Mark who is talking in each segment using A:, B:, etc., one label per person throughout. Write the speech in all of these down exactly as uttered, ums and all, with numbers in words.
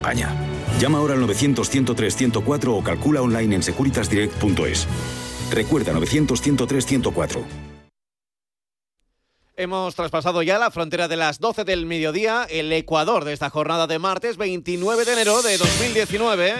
A: España. Llama ahora al novecientos, ciento tres, ciento cuatro o calcula online en securitas direct punto es. Recuerda novecientos, ciento tres, ciento cuatro.
B: Hemos traspasado ya la frontera de las doce del mediodía, el Ecuador de esta jornada de martes veintinueve de enero de dos mil diecinueve.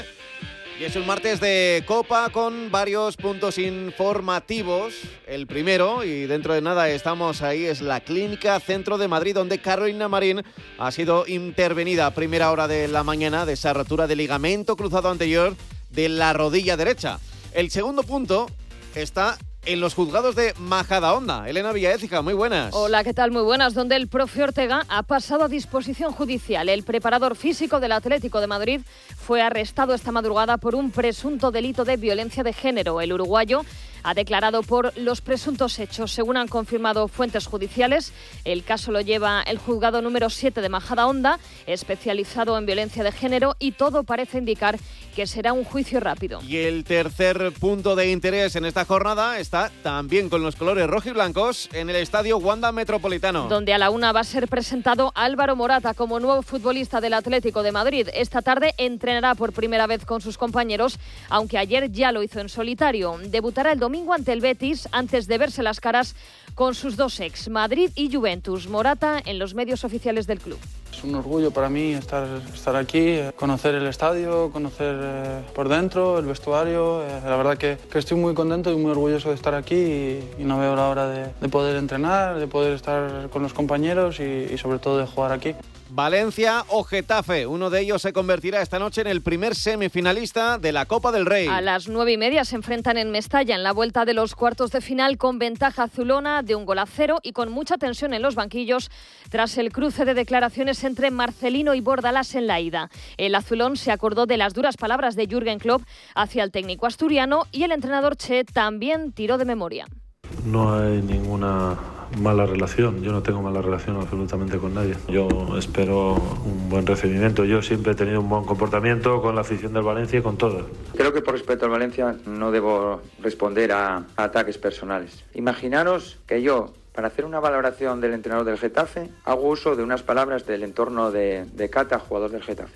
B: Y es un martes de Copa con varios puntos informativos. El primero, y dentro de nada estamos ahí, es la Clínica Centro de Madrid, donde Carolina Marín ha sido intervenida a primera hora de la mañana de esa rotura de ligamento cruzado anterior de la rodilla derecha. El segundo punto está en los juzgados de Majadahonda. Elena Villaécija, muy buenas.
C: Hola, ¿qué tal? Muy buenas. Donde el profe Ortega ha pasado a disposición judicial. El preparador físico del Atlético de Madrid fue arrestado esta madrugada por un presunto delito de violencia de género. El uruguayo ha declarado por los presuntos hechos. Según han confirmado fuentes judiciales, el caso lo lleva el juzgado número siete de Majadahonda, especializado en violencia de género, y todo parece indicar que será un juicio rápido.
B: Y el tercer punto de interés en esta jornada está también con los colores rojiblancos en el estadio Wanda Metropolitano,
C: donde a la una va a ser presentado Álvaro Morata como nuevo futbolista del Atlético de Madrid. Esta tarde entrenará por primera vez con sus compañeros, aunque ayer ya lo hizo en solitario. Debutará el domingo ante el Betis antes de verse las caras con sus dos ex, Madrid y Juventus. Morata en los medios oficiales del club.
D: Es un orgullo para mí estar, estar aquí, conocer el estadio, conocer eh, por dentro, el vestuario. Eh, la verdad que, que estoy muy contento y muy orgulloso de estar aquí y, y no veo la hora de, de poder entrenar, de poder estar con los compañeros y, y sobre todo de jugar aquí.
B: Valencia o Getafe, uno de ellos se convertirá esta noche en el primer semifinalista de la Copa del Rey.
C: A las nueve y media se enfrentan en Mestalla en la vuelta de los cuartos de final, con ventaja azulona de un gol a cero y con mucha tensión en los banquillos tras el cruce de declaraciones entre Marcelino y Bordalás en la ida. El azulón se acordó de las duras palabras de Jürgen Klopp hacia el técnico asturiano y el entrenador Che también tiró de memoria.
E: No hay ninguna mala relación, yo no tengo mala relación absolutamente con nadie. Yo espero un buen recibimiento, yo siempre he tenido un buen comportamiento con la afición del Valencia y con todos.
F: Creo que por respeto al Valencia no debo responder a, a ataques personales. Imaginaros que yo, para hacer una valoración del entrenador del Getafe, hago uso de unas palabras del entorno de, de Cata, jugador del Getafe.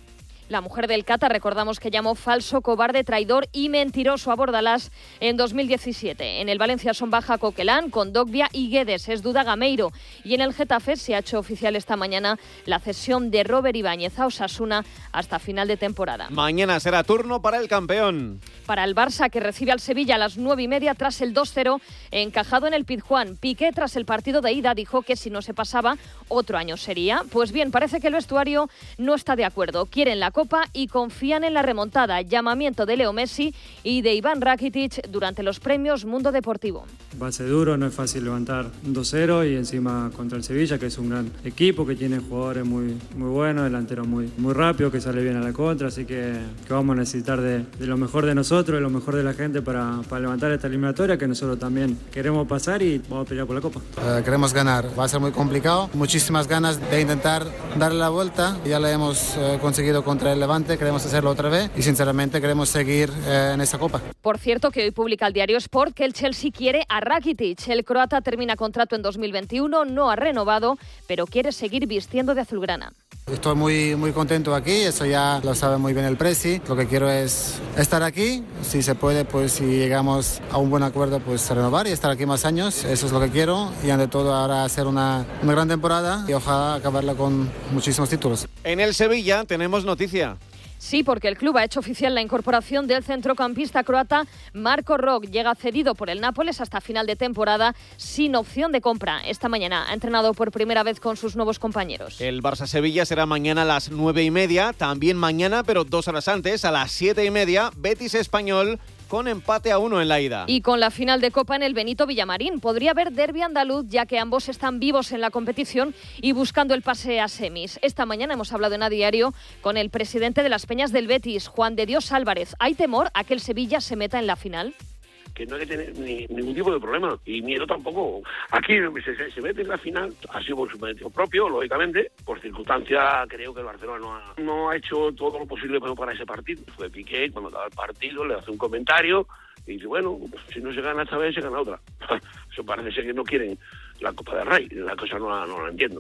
C: La mujer del Cata, recordamos que llamó falso, cobarde, traidor y mentiroso a Bordalás en dos mil diecisiete. En el Valencia son baja Coquelán, Kondogbia y Guedes, es duda Gameiro. Y en el Getafe se ha hecho oficial esta mañana la cesión de Robert Ibáñez a Osasuna hasta final de temporada.
B: Mañana será turno para el campeón.
C: Para el Barça, que recibe al Sevilla a las nueve y media tras el dos cero encajado en el Pizjuán. Piqué, tras el partido de ida, dijo que si no se pasaba, otro año sería. Pues bien, parece que el vestuario no está de acuerdo. Quieren la Copa y confían en la remontada. Llamamiento de Leo Messi y de Iván Rakitic durante los premios Mundo Deportivo.
G: Va a ser duro, no es fácil levantar dos cero y encima contra el Sevilla, que es un gran equipo, que tiene jugadores muy, muy buenos, delanteros muy, muy rápidos, que sale bien a la contra, así que, que vamos a necesitar de, de lo mejor de nosotros, de lo mejor de la gente para, para levantar esta eliminatoria, que nosotros también queremos pasar y vamos a pelear por la Copa.
H: Uh, queremos ganar, va a ser muy complicado, muchísimas ganas de intentar darle la vuelta, ya lo hemos uh, conseguido contra el Levante, queremos hacerlo otra vez y sinceramente queremos seguir uh, en esa Copa.
C: Por cierto, que hoy publica el diario Sport que el Chelsea quiere a Rakitic. El croata termina contrato en dos mil veintiuno, no ha renovado, pero quiere seguir vistiendo de azulgrana.
H: Estoy muy, muy contento aquí, eso ya lo sabe muy bien el Presi. Lo que quiero es estar aquí, si se puede, pues si llegamos a un buen acuerdo, pues renovar y estar aquí más años. Eso es lo que quiero y ante todo ahora hacer una, una gran temporada y ojalá acabarla con muchísimos títulos.
B: En el Sevilla tenemos noticia.
C: Sí, porque el club ha hecho oficial la incorporación del centrocampista croata Marco Rock. Llega cedido por el Nápoles hasta final de temporada sin opción de compra. Esta mañana ha entrenado por primera vez con sus nuevos compañeros.
B: El Barça-Sevilla será mañana a las nueve y media. También mañana, pero dos horas antes, a las siete y media, Betis-Español, con empate a uno en la ida.
C: Y con la final de Copa en el Benito Villamarín. Podría haber derbi andaluz, ya que ambos están vivos en la competición y buscando el pase a semis. Esta mañana hemos hablado en A Diario con el presidente de las Peñas del Betis, Juan de Dios Álvarez. ¿Hay temor a que el Sevilla se meta en la final?
I: Que no hay que tener ni, ningún tipo de problema, y miedo tampoco. Aquí se, se mete en la final, ha sido por su mérito propio, lógicamente, por circunstancia. Creo que el Barcelona no ha, no ha hecho todo lo posible para ese partido. Fue Piqué, cuando acaba el partido, le hace un comentario y dice, bueno, pues, si no se gana esta vez, se gana otra. Eso parece ser que no quieren la Copa del Rey, la cosa no la, no la entiendo.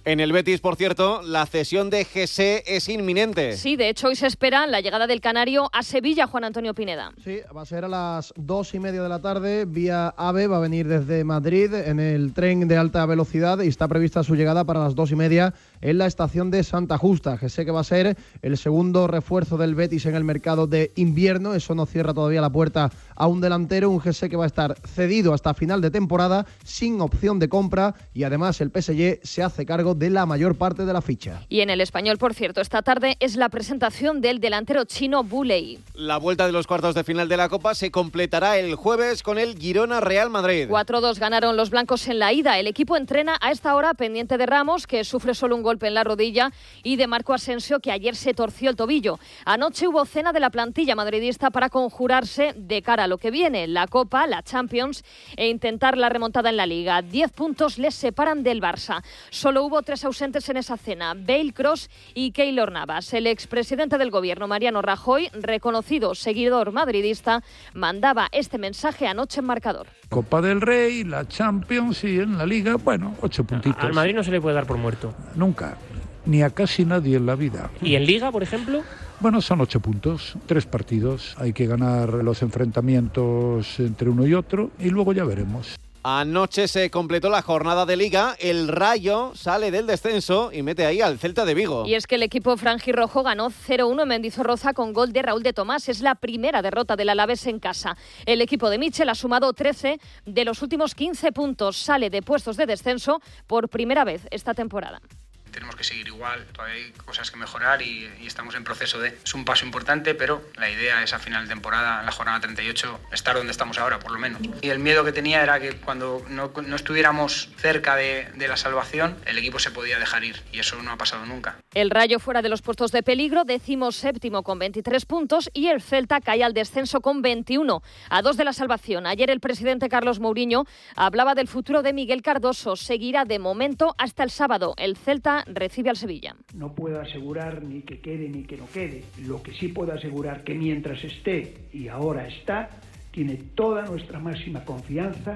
B: En el Betis, por cierto, la cesión de Jesse es inminente.
C: Sí, de hecho hoy se espera la llegada del canario a Sevilla, Juan Antonio Pineda.
J: Sí, va a ser a las dos y media de la tarde, vía AVE, va a venir desde Madrid en el tren de alta velocidad y está prevista su llegada para las dos y media en la estación de Santa Justa. Jesse que va a ser el segundo refuerzo del Betis en el mercado de invierno, eso no cierra todavía la puerta a un delantero, un Jesse que va a estar cedido hasta final de temporada, sin opción de compra, y además el P S G se hace cargo de la mayor parte de la ficha.
C: Y en el Español, por cierto, esta tarde es la presentación del delantero chino Buley.
B: La vuelta de los cuartos de final de la Copa se completará el jueves con el Girona Real Madrid.
C: cuatro dos ganaron los blancos en la ida. El equipo entrena a esta hora pendiente de Ramos, que sufre solo un golpe en la rodilla, y de Marco Asensio, que ayer se torció el tobillo. Anoche hubo cena de la plantilla madridista para conjurarse de cara a lo que viene, la Copa, la Champions e intentar la remontada en la Liga. Diez puntos les separan del Barça. Solo hubo tres ausentes en esa cena, Bale, Kroos y Keylor Navas. El expresidente del gobierno, Mariano Rajoy, reconocido seguidor madridista, mandaba este mensaje anoche en marcador.
K: Copa del Rey, la Champions y en la Liga, bueno, ocho puntitos.
L: Al Madrid no se le puede dar por muerto.
K: Nunca, ni a casi nadie en la vida.
L: ¿Y en Liga, por ejemplo?
K: Bueno, son ocho puntos, tres partidos. Hay que ganar los enfrentamientos entre uno y otro y luego ya veremos.
B: Anoche se completó la jornada de Liga, el Rayo sale del descenso y mete ahí al Celta de Vigo.
C: Y es que el equipo franjirrojo ganó cero uno en Mendizorroza con gol de Raúl de Tomás. Es la primera derrota del Alavés en casa. El equipo de Michel ha sumado trece de los últimos quince puntos. Sale de puestos de descenso por primera vez esta temporada.
M: Tenemos que seguir igual, todavía hay cosas que mejorar y, y estamos en proceso de... Es un paso importante, pero la idea es a final de temporada, en la jornada treinta y ocho, estar donde estamos ahora, por lo menos. Y el miedo que tenía era que cuando no, no estuviéramos cerca de, de la salvación, el equipo se podía dejar ir, y eso no ha pasado nunca.
C: El Rayo fuera de los puestos de peligro, décimo séptimo con veintitrés puntos, y el Celta cae al descenso con veintiuno, a dos de la salvación. Ayer el presidente Carlos Mourinho hablaba del futuro de Miguel Cardoso. Seguirá de momento hasta el sábado. El Celta recibe al Sevilla.
N: No puedo asegurar ni que quede ni que no quede. Lo que sí puedo asegurar que mientras esté, y ahora está, tiene toda nuestra máxima confianza.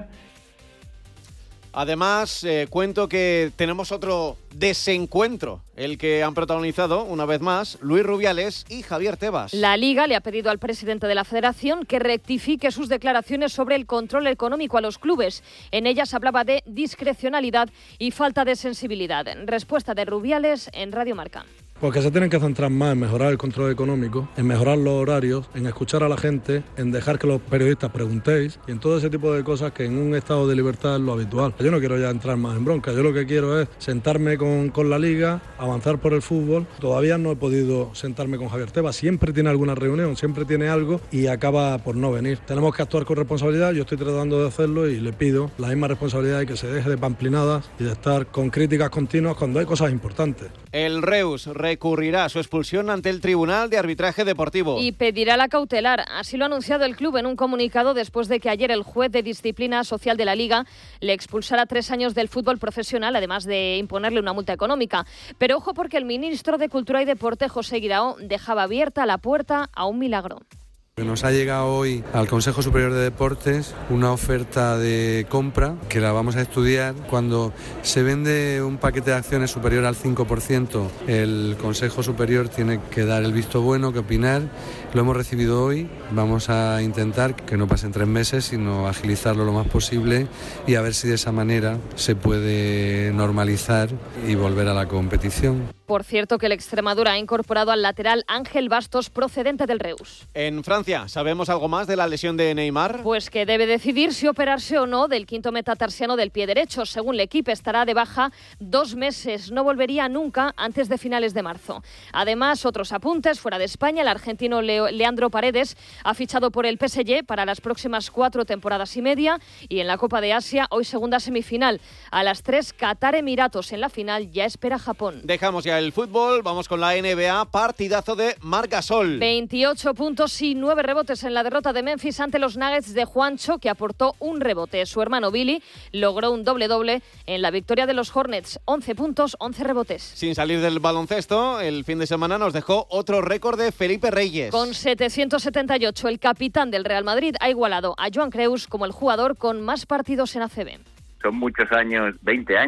B: Además, eh, cuento que tenemos otro desencuentro, el que han protagonizado una vez más Luis Rubiales y Javier Tebas.
C: La Liga le ha pedido al presidente de la Federación que rectifique sus declaraciones sobre el control económico a los clubes. En ellas hablaba de discrecionalidad y falta de sensibilidad. Respuesta de Rubiales en Radio Marca.
O: Porque se tienen que centrar más en mejorar el control económico, en mejorar los horarios, en escuchar a la gente, en dejar que los periodistas preguntéis y en todo ese tipo de cosas que en un estado de libertad es lo habitual. Yo no quiero ya entrar más en bronca, yo lo que quiero es sentarme con, con la Liga, avanzar por el fútbol. Todavía no he podido sentarme con Javier Tebas, siempre tiene alguna reunión, siempre tiene algo y acaba por no venir. Tenemos que actuar con responsabilidad, yo estoy tratando de hacerlo y le pido la misma responsabilidad y que se deje de pamplinadas y de estar con críticas continuas cuando hay cosas importantes.
B: El Reus recurrirá su expulsión ante el Tribunal de Arbitraje Deportivo.
C: Y pedirá la cautelar. Así lo ha anunciado el club en un comunicado después de que ayer el juez de disciplina social de la Liga le expulsara tres años del fútbol profesional, además de imponerle una multa económica. Pero ojo, porque el ministro de Cultura y Deporte, José Guirao, dejaba abierta la puerta a un milagro.
P: Nos ha llegado hoy al Consejo Superior de Deportes una oferta de compra que la vamos a estudiar. Cuando se vende un paquete de acciones superior al cinco por ciento, el Consejo Superior tiene que dar el visto bueno, que opinar. Lo hemos recibido hoy, vamos a intentar que no pasen tres meses, sino agilizarlo lo más posible y a ver si de esa manera se puede normalizar y volver a la competición.
C: Por cierto, que el Extremadura ha incorporado al lateral Ángel Bastos, procedente del Reus.
B: En Francia, ¿sabemos algo más de la lesión de Neymar?
C: Pues que debe decidir si operarse o no del quinto metatarsiano del pie derecho. Según el equipo, estará de baja dos meses. No volvería nunca antes de finales de marzo. Además, otros apuntes fuera de España. El argentino Leo, Leandro Paredes ha fichado por el P S G para las próximas cuatro temporadas y media. Y en la Copa de Asia, hoy segunda semifinal. A las tres, Qatar Emiratos. En la final ya espera Japón.
B: Dejamos ya el fútbol, vamos con la N B A, partidazo de Marc Gasol.
C: veintiocho puntos y nueve rebotes en la derrota de Memphis ante los Nuggets de Juancho, que aportó un rebote. Su hermano Billy logró un doble-doble en la victoria de los Hornets, once puntos, once rebotes.
B: Sin salir del baloncesto, el fin de semana nos dejó otro récord de Felipe Reyes.
C: Con setecientos setenta y ocho, el capitán del Real Madrid ha igualado a Joan Creus como el jugador con más partidos en A C B.
Q: Son muchos años, veinte años,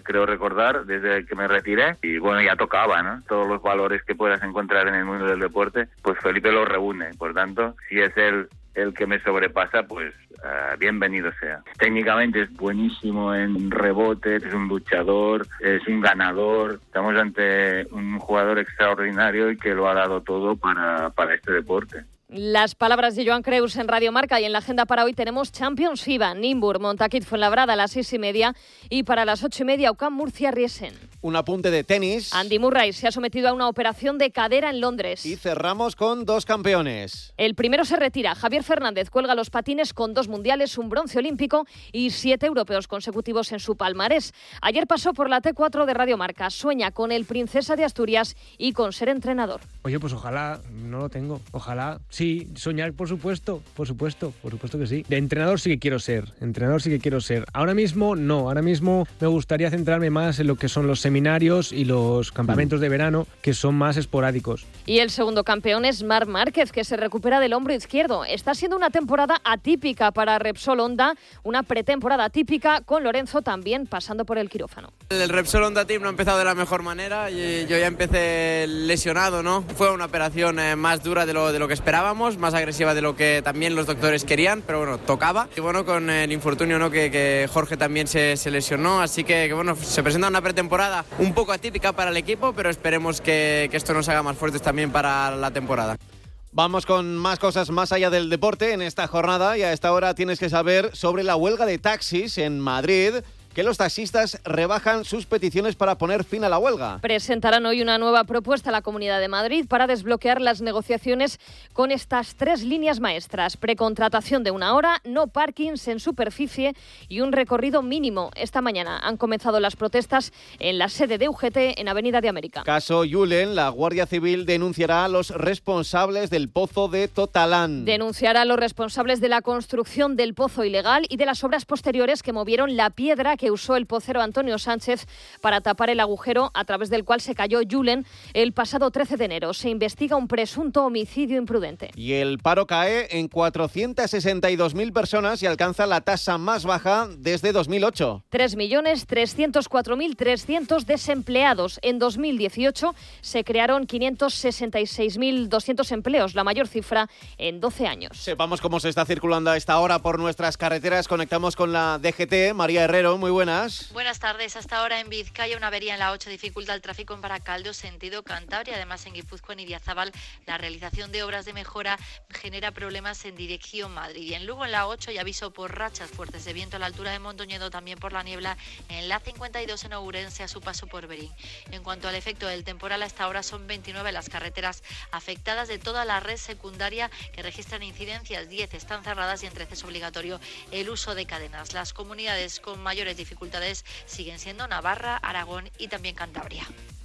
Q: creo recordar, desde que me retiré, y bueno, ya tocaba, ¿no? Todos los valores que puedas encontrar en el mundo del deporte, pues Felipe los reúne. Por tanto, si es él el que me sobrepasa, pues uh, bienvenido sea. Técnicamente es buenísimo en rebotes, es un luchador, es un ganador. Estamos ante un jugador extraordinario y que lo ha dado todo para, para este deporte.
C: Las palabras de Joan Creus en Radio Marca, y en la agenda para hoy tenemos Champions FIBA, Nimbur, Montaquit Fuenlabrada a las seis y media y para las ocho y media UCAM Murcia Riesen.
B: Un apunte de tenis.
C: Andy Murray se ha sometido a una operación de cadera en Londres.
B: Y cerramos con dos campeones.
C: El primero se retira. Javier Fernández cuelga los patines con dos mundiales, un bronce olímpico y siete europeos consecutivos en su palmarés. Ayer pasó por la T cuatro de Radio Marca. Sueña con el Princesa de Asturias y con ser entrenador.
L: Oye, pues ojalá, no lo tengo. Ojalá, sí, soñar, por supuesto, por supuesto, por supuesto que sí. De entrenador sí que quiero ser, entrenador sí que quiero ser. Ahora mismo no, ahora mismo me gustaría centrarme más en lo que son los seminarios y los campamentos de verano, que son más esporádicos.
C: Y el segundo campeón es Marc Márquez, que se recupera del hombro izquierdo. Está siendo una temporada atípica para Repsol Honda, una pretemporada atípica con Lorenzo también pasando por el quirófano.
R: El Repsol Honda Team no ha empezado de la mejor manera y yo ya empecé lesionado, ¿no? Fue una operación eh, más dura de lo, de lo que esperábamos, más agresiva de lo que también los doctores querían, pero bueno, tocaba. Y bueno, con el infortunio, ¿no? que, que Jorge también se, se lesionó, así que, que bueno, se presenta una pretemporada un poco atípica para el equipo, pero esperemos que, que esto nos haga más fuertes también para la temporada.
B: Vamos con más cosas más allá del deporte en esta jornada, y a esta hora tienes que saber sobre la huelga de taxis en Madrid, que los taxistas rebajan sus peticiones para poner fin a la huelga.
C: Presentarán hoy una nueva propuesta a la Comunidad de Madrid para desbloquear las negociaciones con estas tres líneas maestras: precontratación de una hora, no parkings en superficie y un recorrido mínimo. Esta mañana han comenzado las protestas en la sede de U G T en Avenida de América.
B: Caso Yulen, la Guardia Civil denunciará a los responsables del pozo de Totalán.
C: Denunciará a los responsables de la construcción del pozo ilegal y de las obras posteriores que movieron la piedra que usó el pocero Antonio Sánchez para tapar el agujero a través del cual se cayó Yulen el pasado trece de enero. Se investiga un presunto homicidio imprudente.
B: Y el paro cae en cuatrocientas sesenta y dos mil personas y alcanza la tasa más baja desde dos mil ocho.
C: tres millones trescientos cuatro mil trescientos desempleados. En dos mil dieciocho se crearon quinientos sesenta y seis mil doscientos empleos, la mayor cifra en doce años.
B: Sepamos cómo se está circulando a esta hora por nuestras carreteras. Conectamos con la D G T. María Herrero, muy buenas.
S: Buenas tardes. Hasta ahora en Vizcaya una avería en la ocho dificulta el tráfico en Baracaldo, sentido Cantabria. Además en Guipúzcoa en Idiazábal la realización de obras de mejora genera problemas en dirección Madrid. Y en Lugo en la ocho y aviso por rachas fuertes de viento a la altura de Mondoñedo, también por la niebla en la cincuenta y dos en Ourense a su paso por Berín. En cuanto al efecto del temporal, hasta ahora son veintinueve las carreteras afectadas de toda la red secundaria que registran incidencias. diez están cerradas y en trece es obligatorio el uso de cadenas. Las comunidades con mayores dificultades siguen siendo Navarra, Aragón y también Cantabria.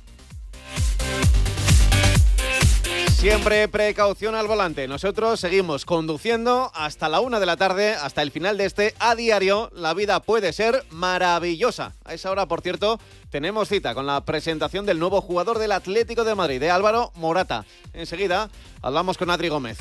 B: Siempre precaución al volante. Nosotros seguimos conduciendo hasta la una de la tarde, hasta el final de este A Diario. La vida puede ser maravillosa. A esa hora, por cierto, tenemos cita con la presentación del nuevo jugador del Atlético de Madrid, de Álvaro Morata. Enseguida hablamos con Adri Gómez.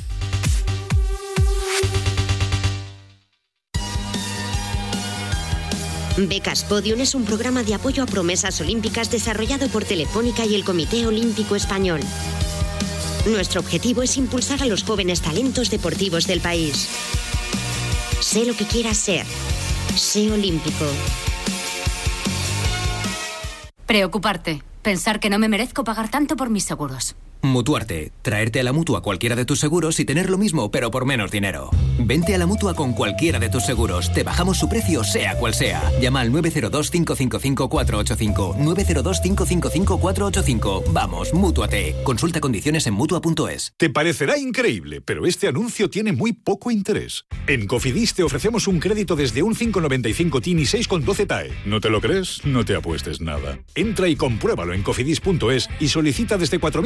T: Becas Podium es un programa de apoyo a promesas olímpicas desarrollado por Telefónica y el Comité Olímpico Español. Nuestro objetivo es impulsar a los jóvenes talentos deportivos del país. Sé lo que quieras ser. Sé olímpico.
U: Preocuparte. Pensar que no me merezco pagar tanto por mis seguros.
V: Mutuarte. Traerte a la Mutua cualquiera de tus seguros y tener lo mismo, pero por menos dinero. Vente a la Mutua con cualquiera de tus seguros. Te bajamos su precio, sea cual sea. Llama al nueve cero dos, cinco cinco cinco, cuatro ocho cinco. nueve cero dos, cinco cinco cinco, cuatro ocho cinco. Vamos, Mútuate. Consulta condiciones en Mutua punto es.
W: Te parecerá increíble, pero este anuncio tiene muy poco interés. En Cofidis te ofrecemos un crédito desde un cinco coma noventa y cinco T I N y seis coma doce T A E. ¿No te lo crees? No te apuestes nada. Entra y compruébalo en cofidis punto es y solicita desde cuatro mil hasta quince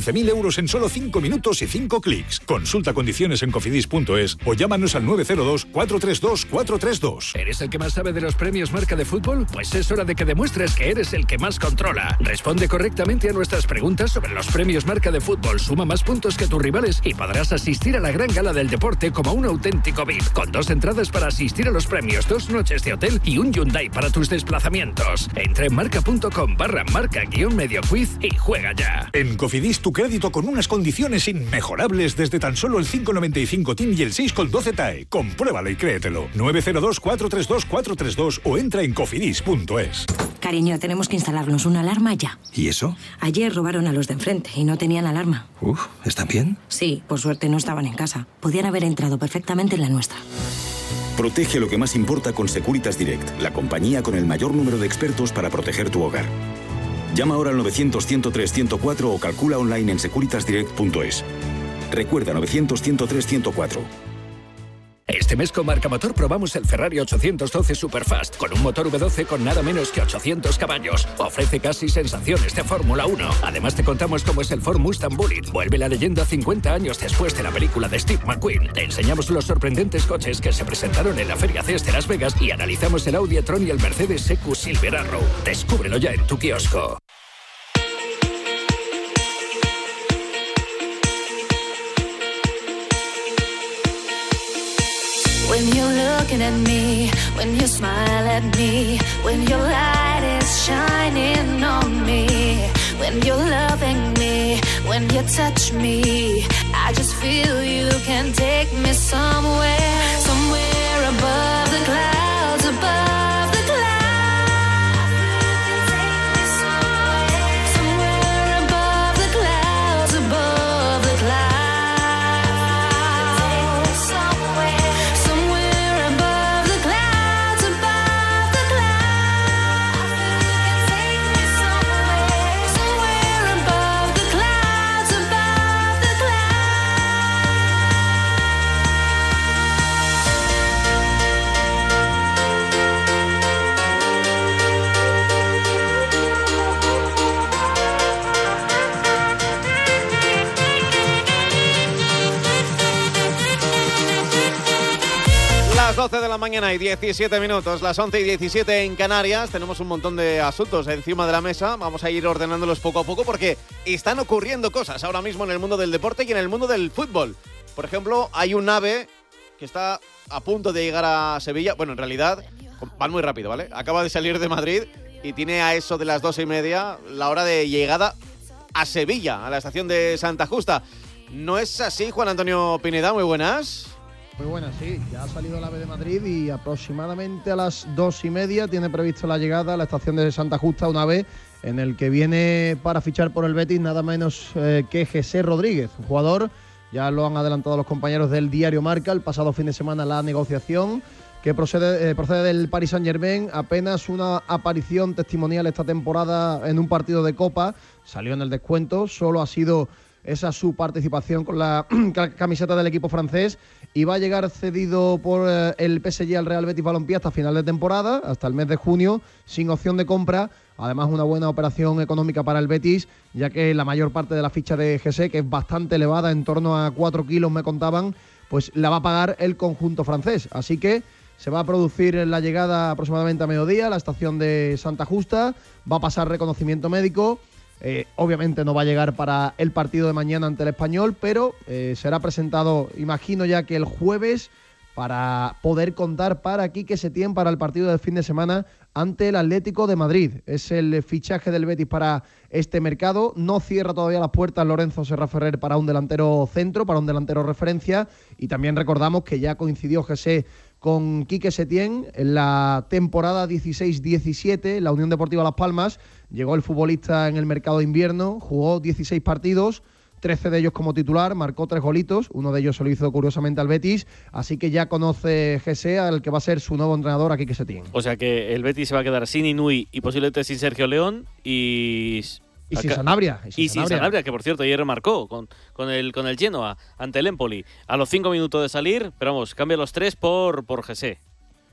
W: quince mil euros en solo cinco minutos y cinco clics. Consulta condiciones en cofidis punto es o llámanos al nueve cero dos, cuatro tres dos, cuatro tres dos.
A: ¿Eres el que más sabe de los premios Marca de Fútbol? Pues es hora de que demuestres que eres el que más controla. Responde correctamente a nuestras preguntas sobre los premios Marca de Fútbol. Suma más puntos que tus rivales y podrás asistir a la gran gala del deporte como un auténtico V I P. Con dos entradas para asistir a los premios, dos noches de hotel y un Hyundai para tus desplazamientos. Entra en marca.com barra marca guión medio quiz y juega ya.
W: En Cofidis tu crédito con unas condiciones inmejorables desde tan solo el cinco coma noventa y cinco T I N y el seis coma doce T A E. Compruébalo y créetelo. nueve cero dos, cuatro tres dos, cuatro tres dos o entra en cofidis punto es.
D: Cariño, tenemos que instalarnos una alarma ya.
E: ¿Y eso?
D: Ayer robaron a los de enfrente y no tenían alarma.
E: Uf, ¿están bien?
D: Sí, por suerte no estaban en casa. Podían haber entrado perfectamente en la nuestra.
X: Protege lo que más importa con Securitas Direct, la compañía con el mayor número de expertos para proteger tu hogar. Llama ahora al novecientos, ciento tres, ciento cuatro o calcula online en securitas direct punto es. Recuerda novecientos, ciento tres, ciento cuatro.
A: Este mes con Marca Motor probamos el Ferrari ochocientos doce Superfast con un motor V doce con nada menos que ochocientos caballos. Ofrece casi sensaciones de Fórmula uno. Además te contamos cómo es el Ford Mustang Bullitt. Vuelve la leyenda cincuenta años después de la película de Steve McQueen. Te enseñamos los sorprendentes coches que se presentaron en la Feria C E S de Las Vegas y analizamos el Audi e-tron y el Mercedes E Q Silver Arrow. Descúbrelo ya en tu kiosco.
Y: When you're looking at me, when you smile at me, when your light is shining on me, when you're loving me, when you touch me, I just feel you can take me somewhere, somewhere above the clouds, above the clouds. Somewhere above the clouds, above the clouds.
B: Las doce de la mañana y diecisiete minutos, las once y diecisiete en Canarias. Tenemos un montón de asuntos encima de la mesa. Vamos a ir ordenándolos poco a poco porque están ocurriendo cosas ahora mismo en el mundo del deporte y en el mundo del fútbol. Por ejemplo, hay un AVE que está a punto de llegar a Sevilla. Bueno, en realidad van muy rápido, ¿vale? Acaba de salir de Madrid y tiene a eso de las doce y media la hora de llegada a Sevilla, a la estación de Santa Justa. ¿No es así, Juan Antonio Pineda? Muy buenas.
J: Muy buenas, sí. Ya ha salido el AVE de Madrid y aproximadamente a las dos y media tiene previsto la llegada a la estación de Santa Justa, un AVE en el que viene para fichar por el Betis nada menos eh, que José Rodríguez, un jugador, ya lo han adelantado los compañeros del diario Marca, el pasado fin de semana la negociación, que procede, eh, procede del Paris Saint-Germain, apenas una aparición testimonial esta temporada en un partido de Copa, salió en el descuento, solo ha sido esa su participación con la camiseta del equipo francés y va a llegar cedido por eh, el P S G al Real Betis Balompié hasta final de temporada, hasta el mes de junio, sin opción de compra. Además, una buena operación económica para el Betis, ya que la mayor parte de la ficha de José, que es bastante elevada, en torno a cuatro kilos me contaban, pues la va a pagar el conjunto francés. Así que se va a producir la llegada aproximadamente a mediodía a la estación de Santa Justa, va a pasar reconocimiento médico. Eh, obviamente no va a llegar para el partido de mañana ante el Español, pero eh, será presentado, imagino ya que el jueves, para poder contar para Quique Setién para el partido del fin de semana ante el Atlético de Madrid. Es el fichaje del Betis para este mercado. No cierra todavía las puertas Lorenzo Serra Ferrer para un delantero centro, para un delantero referencia. Y también recordamos que ya coincidió José con Quique Setién en la temporada dieciséis diecisiete, la Unión Deportiva Las Palmas. Llegó el futbolista en el mercado de invierno, jugó dieciséis partidos, trece de ellos como titular, marcó tres golitos, uno de ellos se lo hizo curiosamente al Betis, así que ya conoce José al que va a ser su nuevo entrenador, aquí Quique Setién.
Z: O sea que el Betis se va a quedar sin Inui y posiblemente sin Sergio León y...
J: Y sin Sanabria.
Z: Y sin, y sin Sanabria, que por cierto ayer remarcó con, con, el, con el Genoa ante el Empoli. A los cinco minutos de salir, pero vamos, cambia los tres por, por José.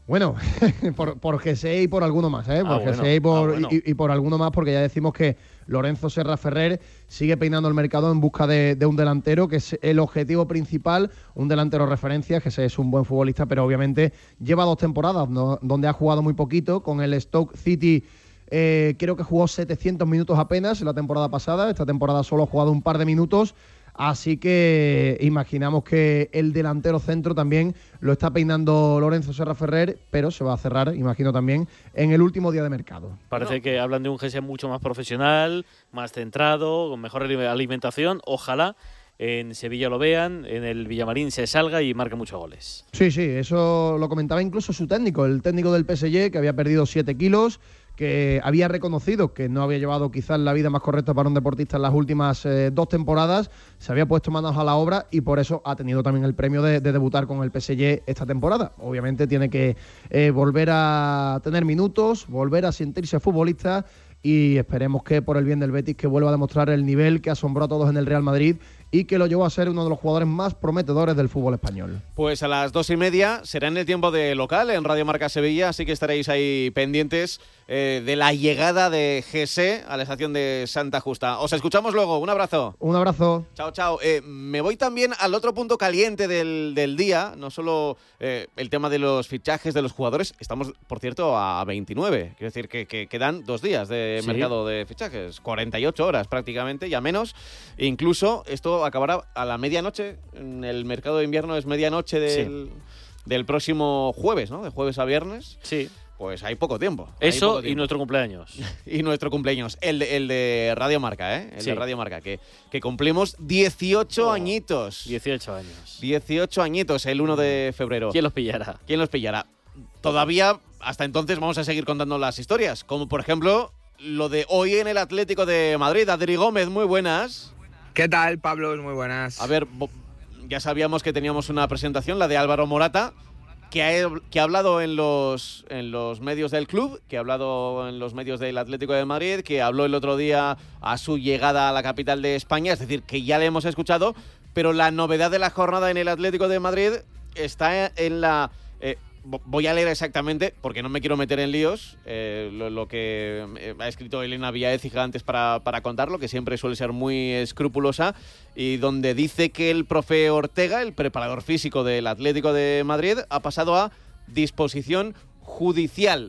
J: Bueno, por, por G S E y por alguno más, ¿eh? Por
Z: Ah, bueno.
J: G S E y por,
Z: Ah, bueno.
J: y, y por alguno más, porque ya decimos que Lorenzo Serra Ferrer sigue peinando el mercado en busca de, de un delantero, que es el objetivo principal, un delantero referencia. G S E es un buen futbolista, pero obviamente lleva dos temporadas, ¿no?, donde ha jugado muy poquito. Con el Stoke City eh, creo que jugó setecientos minutos apenas la temporada pasada. Esta temporada solo ha jugado un par de minutos. Así que imaginamos que el delantero centro también lo está peinando Lorenzo Serra Ferrer, pero se va a cerrar, imagino también, en el último día de mercado.
Z: Parece que hablan de un G S E mucho más profesional, más centrado, con mejor alimentación. Ojalá en Sevilla lo vean, en el Villamarín se salga y marque muchos goles.
J: Sí, sí, eso lo comentaba incluso su técnico, el técnico del P S G, que había perdido siete kilos, que había reconocido que no había llevado quizás la vida más correcta para un deportista en las últimas eh, dos temporadas, se había puesto manos a la obra y por eso ha tenido también el premio de, de debutar con el P S G esta temporada. Obviamente tiene que eh, volver a tener minutos, volver a sentirse futbolista y esperemos que por el bien del Betis que vuelva a demostrar el nivel que asombró a todos en el Real Madrid y que lo llevó a ser uno de los jugadores más prometedores del fútbol español.
B: Pues a las dos y media será en el tiempo de local en Radio Marca Sevilla, así que estaréis ahí pendientes eh, de la llegada de G S E a la estación de Santa Justa. Os escuchamos luego, un abrazo.
J: Un abrazo.
B: Chao, chao. Eh, me voy también al otro punto caliente del, del día, no solo eh, el tema de los fichajes de los jugadores, estamos, por cierto, a veintinueve, quiero decir que, que quedan dos días de
Z: Sí.
B: mercado de fichajes, cuarenta y ocho horas prácticamente, ya menos, incluso esto acabará a la medianoche, en el mercado de invierno es medianoche del, sí. del próximo jueves, ¿no? De jueves a viernes.
Z: Sí.
B: Pues hay poco tiempo. Hay
Z: Eso
B: poco tiempo.
Z: Y nuestro cumpleaños.
B: Y nuestro cumpleaños. El de, el de Radio Marca, ¿eh? El
Z: Sí.
B: de Radio Marca, que, que cumplimos dieciocho
Z: Oh,
B: añitos.
Z: dieciocho años.
B: dieciocho añitos el uno de febrero.
Z: ¿Quién los pillará?
B: ¿Quién los pillará? Todavía, hasta entonces, vamos a seguir contando las historias. Como, por ejemplo, lo de hoy en el Atlético de Madrid. Adri Gómez, muy buenas.
E: ¿Qué tal, Pablo? Muy buenas.
B: A ver, ya sabíamos que teníamos una presentación, la de Álvaro Morata, que ha, que ha hablado en los, en los medios del club, que ha hablado en los medios del Atlético de Madrid, que habló el otro día a su llegada a la capital de España, es decir, que ya le hemos escuchado, pero la novedad de la jornada en el Atlético de Madrid está en la... Eh, voy a leer exactamente, porque no me quiero meter en líos, eh, lo, lo que eh, ha escrito Elena Villaécija antes para, para contarlo, que siempre suele ser muy escrupulosa, y donde dice que el profe Ortega, el preparador físico del Atlético de Madrid, ha pasado a disposición judicial.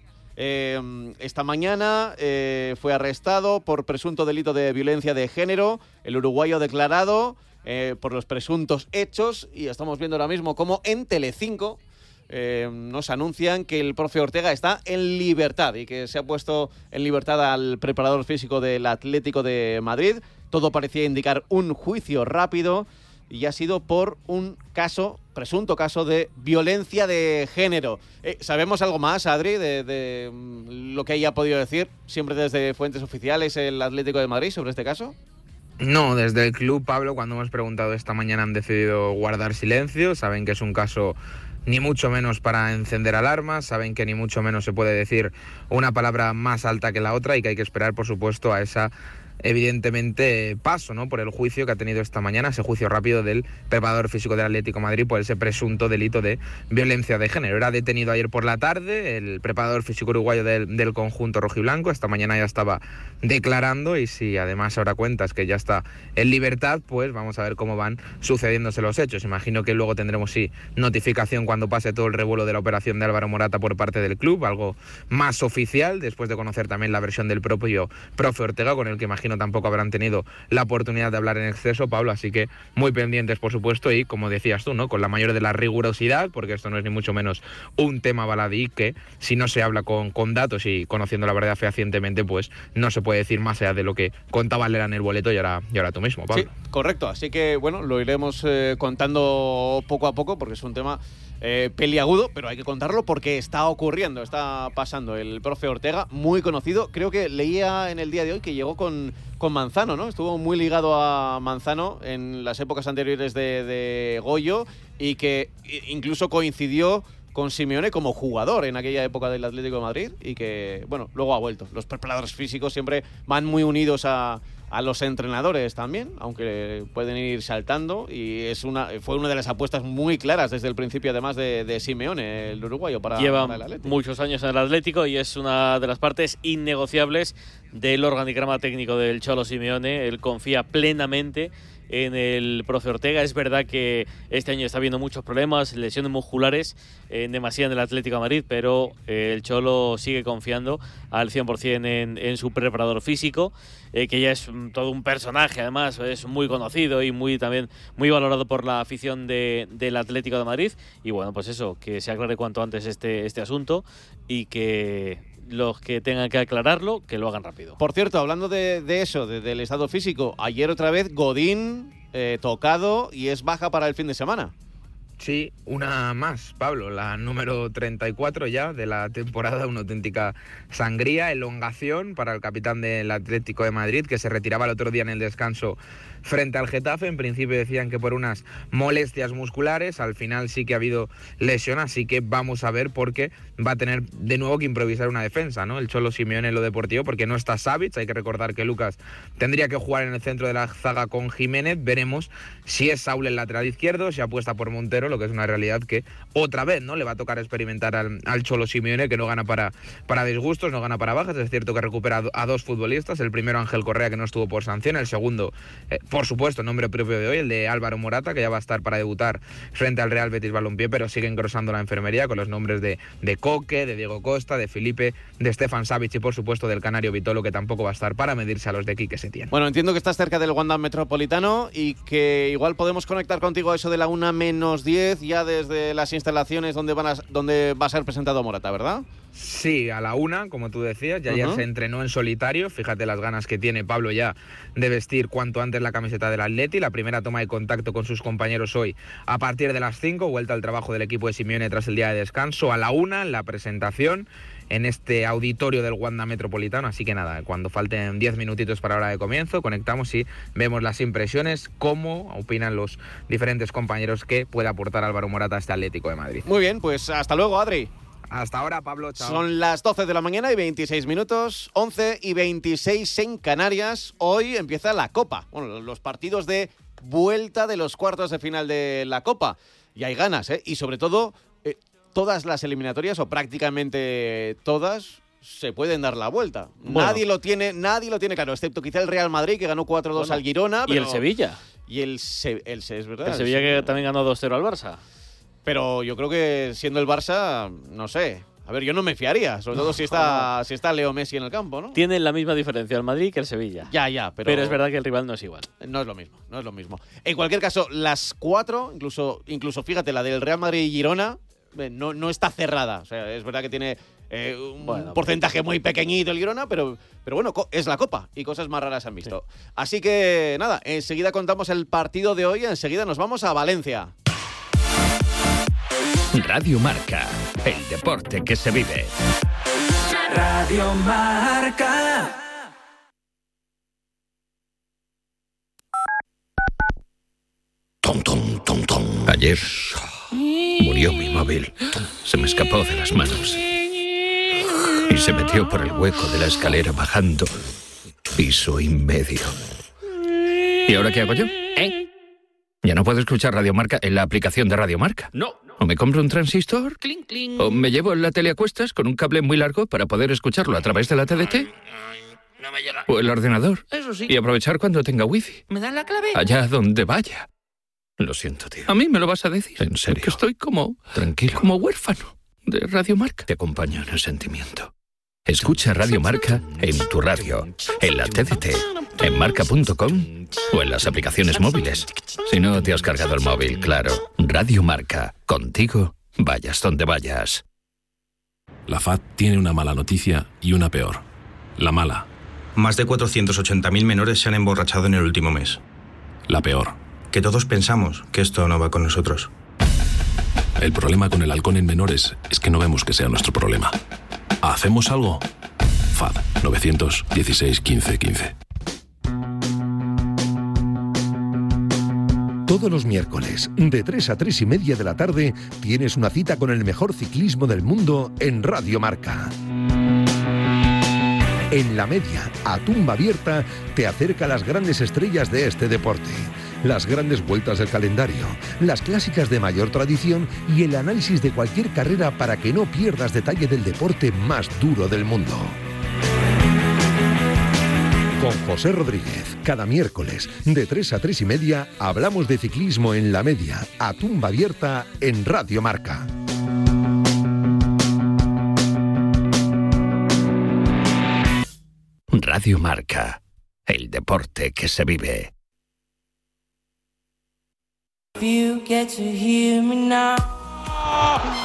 B: Eh, esta mañana eh, fue arrestado por presunto delito de violencia de género, el uruguayo declarado eh, por los presuntos hechos, y estamos viendo ahora mismo cómo en Telecinco Eh, nos anuncian que el profe Ortega está en libertad y que se ha puesto en libertad al preparador físico del Atlético de Madrid. Todo parecía indicar un juicio rápido y ha sido por un caso, presunto caso de violencia de género. Eh, ¿Sabemos algo más, Adri, de, de lo que haya podido decir, siempre desde fuentes oficiales, el Atlético de Madrid sobre este caso?
E: No, desde el club, Pablo, cuando hemos preguntado esta mañana han decidido guardar silencio. Saben que es un caso ni mucho menos para encender alarmas, saben que ni mucho menos se puede decir una palabra más alta que la otra y que hay que esperar, por supuesto, a esa evidentemente paso, ¿no?, por el juicio que ha tenido esta mañana, ese juicio rápido del preparador físico del Atlético de Madrid por ese presunto delito de violencia de género. Era detenido ayer por la tarde el preparador físico uruguayo del, del conjunto rojiblanco. Esta mañana ya estaba declarando y si además ahora cuentas que ya está en libertad, pues vamos a ver cómo van sucediéndose los hechos. Imagino que luego tendremos sí notificación cuando pase todo el revuelo de la operación de Álvaro Morata por parte del club, algo más oficial, después de conocer también la versión del propio profe Ortega, con el que imagino tampoco habrán tenido la oportunidad de hablar en exceso, Pablo, así que muy pendientes, por supuesto, y como decías tú, ¿no?, con la mayor de la rigurosidad, porque esto no es ni mucho menos un tema baladí que si no se habla con, con datos y conociendo la verdad fehacientemente, pues no se puede decir más allá de lo que contaba Lera en el boleto y ahora, y ahora tú mismo, Pablo.
B: Sí, correcto, así que bueno, lo iremos eh, contando poco a poco, porque es un tema Eh, peliagudo, pero hay que contarlo porque está ocurriendo, está pasando. El profe Ortega, muy conocido, creo que leía en el día de hoy que llegó con, con Manzano, ¿no? Estuvo muy ligado a Manzano en las épocas anteriores de, de Goyo y que incluso coincidió con Simeone como jugador en aquella época del Atlético de Madrid y que, bueno, luego ha vuelto. Los preparadores físicos siempre van muy unidos a, a los entrenadores también, aunque pueden ir saltando, y es una fue una de las apuestas muy claras desde el principio, además de, de Simeone, el uruguayo, para,
Z: Lleva
B: para el Atlético.
Z: muchos años en el Atlético y es una de las partes innegociables del organigrama técnico del Cholo Simeone. Él confía plenamente en el profe Ortega. Es verdad que este año está habiendo muchos problemas, lesiones musculares en demasía en el Atlético de Madrid, pero el Cholo sigue confiando al cien por ciento en, en su preparador físico, eh, que ya es todo un personaje, además es muy conocido y muy también muy valorado por la afición de, del Atlético de Madrid. Y bueno, pues eso, que se aclare cuanto antes este, este asunto y que los que tengan que aclararlo, que lo hagan rápido.
B: Por cierto, hablando de, de eso, de, del estado físico, ayer otra vez Godín eh, tocado y es baja para el fin de semana.
E: Sí, una más, Pablo, la número treinta y cuatro ya de la temporada, una auténtica sangría, elongación para el capitán del Atlético de Madrid, que se retiraba el otro día en el descanso frente al Getafe. En principio decían que por unas molestias musculares, al final sí que ha habido lesión, así que vamos a ver, porque va a tener de nuevo que improvisar una defensa, ¿no? El Cholo Simeone en lo deportivo, porque no está Savic. Hay que recordar que Lucas tendría que jugar en el centro de la zaga con Jiménez. Veremos si es Saúl el lateral izquierdo, si apuesta por Montero, lo que es una realidad que otra vez no le va a tocar experimentar al, al Cholo Simeone, que no gana para, para disgustos, no gana para bajas. Es cierto que recupera a dos futbolistas, el primero Ángel Correa, que no estuvo por sanción, el segundo, eh, por supuesto, nombre propio de hoy, el de Álvaro Morata, que ya va a estar para debutar frente al Real Betis Balompié, pero sigue engrosando la enfermería con los nombres de, de Coque, de Diego Costa, de Felipe, de Stefan Savic y por supuesto del canario Vitolo, que tampoco va a estar para medirse a los de Quique Setién.
B: Bueno, entiendo que estás cerca del Wanda Metropolitano y que igual podemos conectar contigo a eso de la una menos diez, ya desde las instalaciones donde, van a, donde va a ser presentado Morata, ¿verdad?
E: Sí, a la una, como tú decías, ya ayer uh-huh. se entrenó en solitario. Fíjate las ganas que tiene Pablo ya de vestir cuanto antes la camiseta del Atleti. La primera toma de contacto con sus compañeros hoy a partir de las cinco, vuelta al trabajo del equipo de Simeone tras el día de descanso. A la una, la presentación en este auditorio del Wanda Metropolitano. Así que nada, cuando falten diez minutitos para la hora de comienzo, conectamos y vemos las impresiones, cómo opinan los diferentes compañeros que puede aportar Álvaro Morata a este Atlético de Madrid.
B: Muy bien, pues hasta luego, Adri.
E: Hasta ahora, Pablo, chao.
B: Son las doce de la mañana y veintiséis minutos, once y veintiséis en Canarias. Hoy empieza la Copa, bueno, los partidos de vuelta de los cuartos de final de la Copa. Y hay ganas, ¿eh? Y sobre todo, eh, todas las eliminatorias, o prácticamente todas, se pueden dar la vuelta. Bueno. Nadie lo tiene, nadie lo tiene claro, excepto quizá el Real Madrid, que ganó cuatro dos bueno, al Girona.
Z: Y pero... el Sevilla.
B: Y el, Se- el Se- es verdad.
Z: El Sevilla, que también ganó dos cero al Barça.
B: Pero yo creo que siendo el Barça, no sé. A ver, yo no me fiaría, sobre todo si está, si está Leo Messi en el campo, ¿no?
Z: Tienen la misma diferencia el Madrid que el Sevilla.
B: Ya, ya, pero...
Z: Pero es verdad que el rival no es igual.
B: No es lo mismo, no es lo mismo. En cualquier caso, las cuatro, incluso, incluso fíjate, la del Real Madrid y Girona, no, no está cerrada. O sea, es verdad que tiene eh, un bueno, porcentaje muy pequeñito el Girona, pero, pero bueno, es la Copa y cosas más raras se han visto. Sí. Así que, nada, enseguida contamos el partido de hoy, enseguida nos vamos a Valencia.
A: Radio Marca, el deporte que se vive.
Y: Radio Marca.
A: Tom, tom, tom, tom. Ayer murió mi móvil. Se me escapó de las manos y se metió por el hueco de la escalera bajando piso y medio. ¿Y ahora qué hago yo? ¿Eh? ¿Ya no puedo escuchar Radio Marca en la aplicación de Radio Marca?
F: No.
A: ¿O me compro un transistor?
F: Cling, cling.
A: ¿O me llevo la tele a cuestas con un cable muy largo para poder escucharlo a través de la T D T?
F: Ay, ay, no me llega.
A: ¿O el ordenador?
F: Eso sí.
A: Y aprovechar cuando tenga wifi.
F: ¿Me dan la clave?
A: Allá donde vaya. Lo siento, tío. ¿A mí me lo vas a decir? En serio. Que estoy como... Tranquilo. Como huérfano de Radio Marca. Te acompaño en el sentimiento. Escucha Radio Marca en tu radio, en la T D T, en marca punto com o en las aplicaciones móviles. Si no te has cargado el móvil, claro. Radio Marca. Contigo, vayas donde vayas.
G: La F A D tiene una mala noticia y una peor. La mala.
H: Más de cuatrocientos ochenta mil menores se han emborrachado en el último mes.
G: La peor.
H: Que todos pensamos que esto no va con nosotros.
G: El problema con el alcohol en menores es que no vemos que sea nuestro problema. ¿Hacemos algo? F A D nueve uno seis, quince, quince.
I: Todos los miércoles, de tres a tres y media de la tarde, tienes una cita con el mejor ciclismo del mundo en Radio Marca. En La Media, a tumba abierta, te acerca a las grandes estrellas de este deporte. Las grandes vueltas del calendario, las clásicas de mayor tradición y el análisis de cualquier carrera para que no pierdas detalle del deporte más duro del mundo. Con José Rodríguez, cada miércoles, de tres a tres y media, hablamos de ciclismo en La Media, a tumba abierta en Radio Marca.
A: Radio Marca, el deporte que se vive.
K: You get to hear me now.